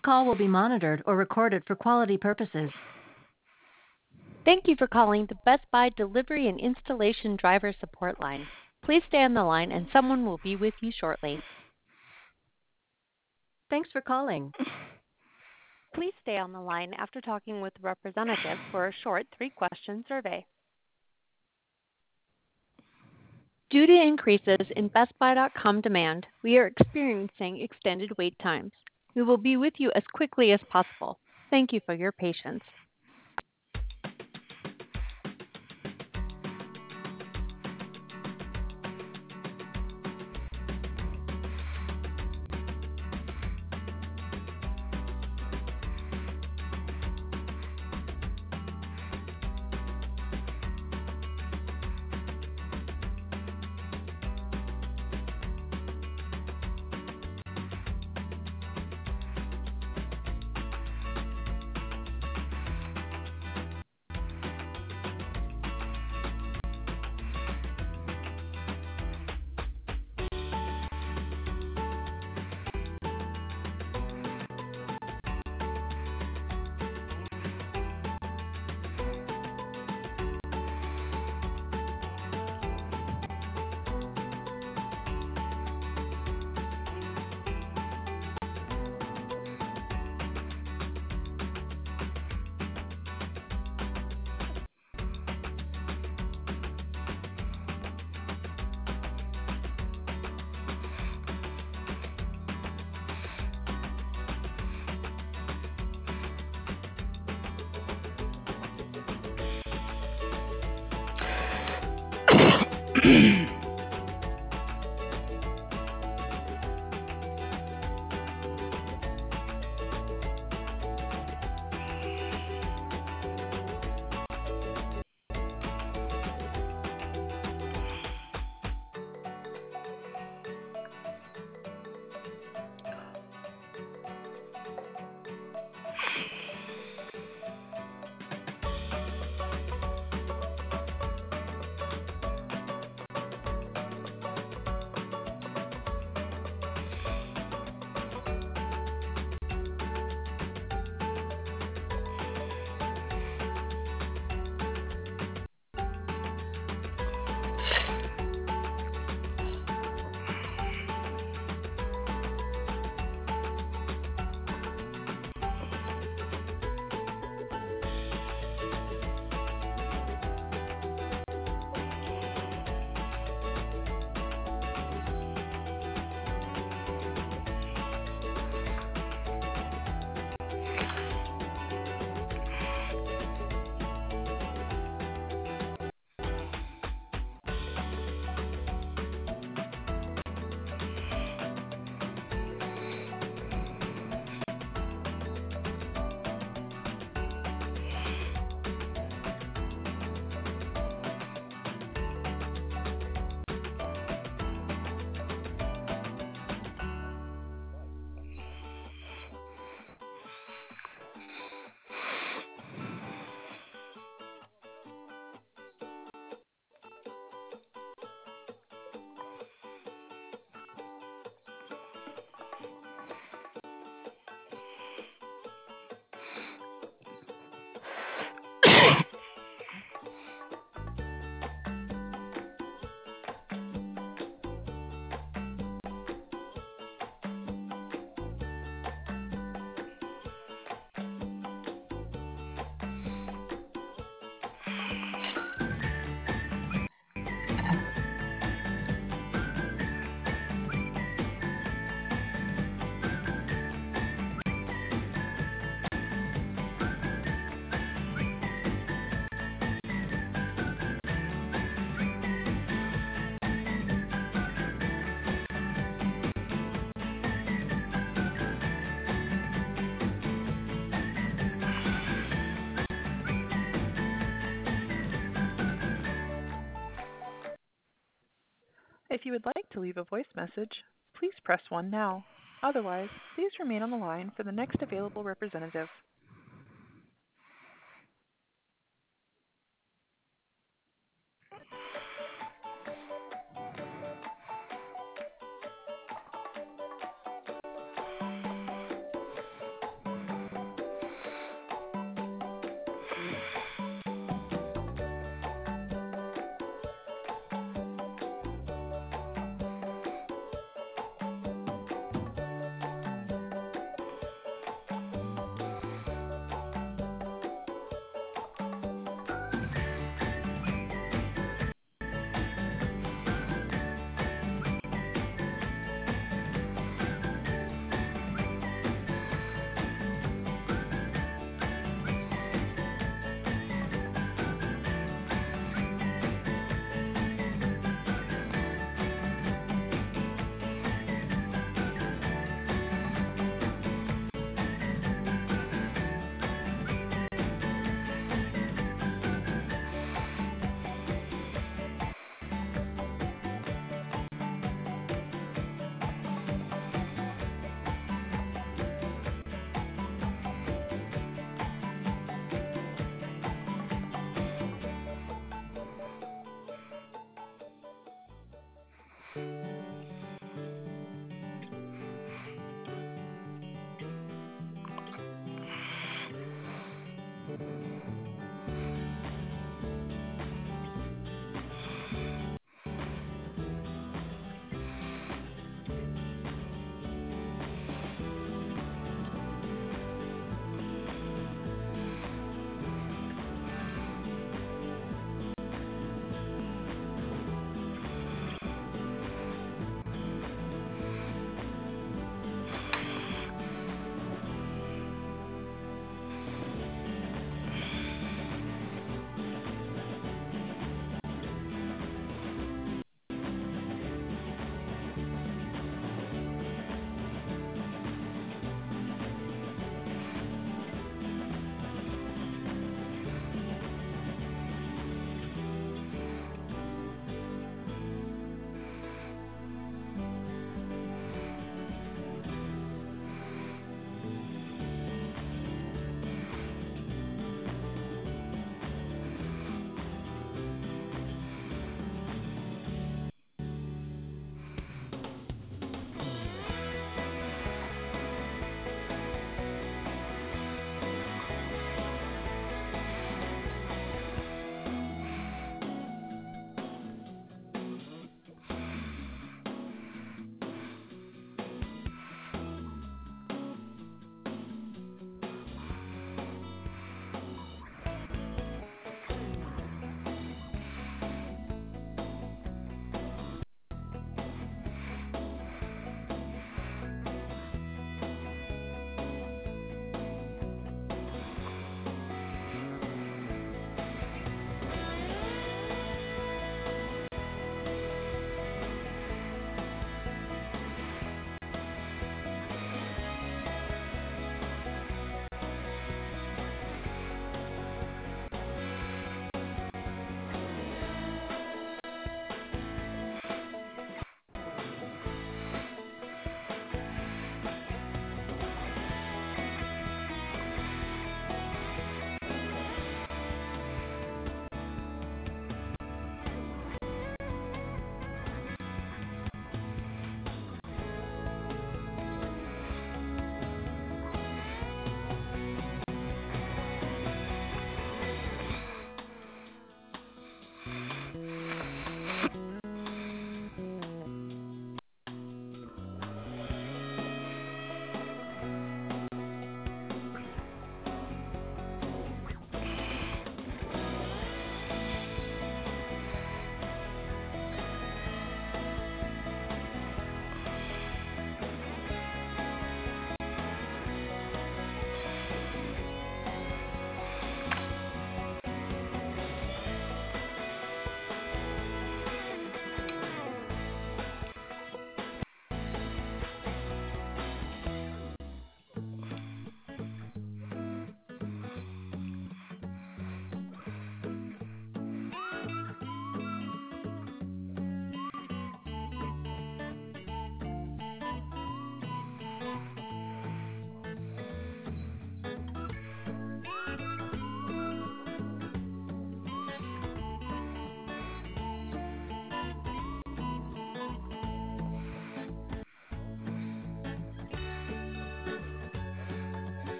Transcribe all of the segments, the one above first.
call will be monitored or recorded for quality purposes. Thank you for calling the Best Buy Delivery and Installation Driver Support Line. Please stay on the line and someone will be with you shortly. Thanks for calling. Please stay on the line after talking with the representative for a short 3-question survey. Due to increases in BestBuy.com demand, we are experiencing extended wait times. We will be with you as quickly as possible. Thank you for your patience. If you would like to leave a voice message, please press 1 now. Otherwise, please remain on the line for the next available representative.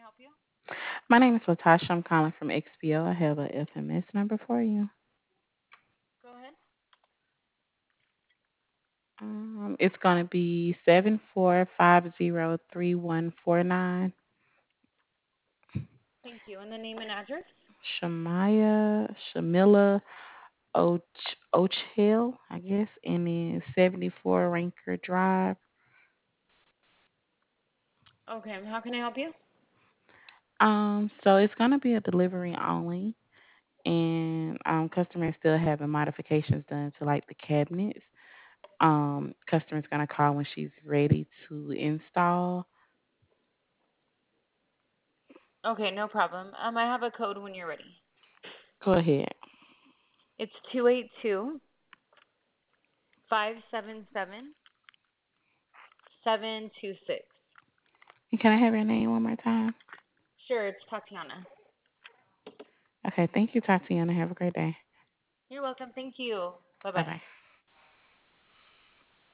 My name is Latasha. I'm calling from XPO. I have a FMS number for you. It's going to be 74503149. Shamila Ochil, I guess, and then 74 Ranker Drive. So it's going to be a delivery only, and customers still having modifications done to like the cabinets. Customer's gonna call when she's ready to install. Go ahead. And can I have your name one more time? Okay, thank you, Tatiana. Have a great day. Bye bye.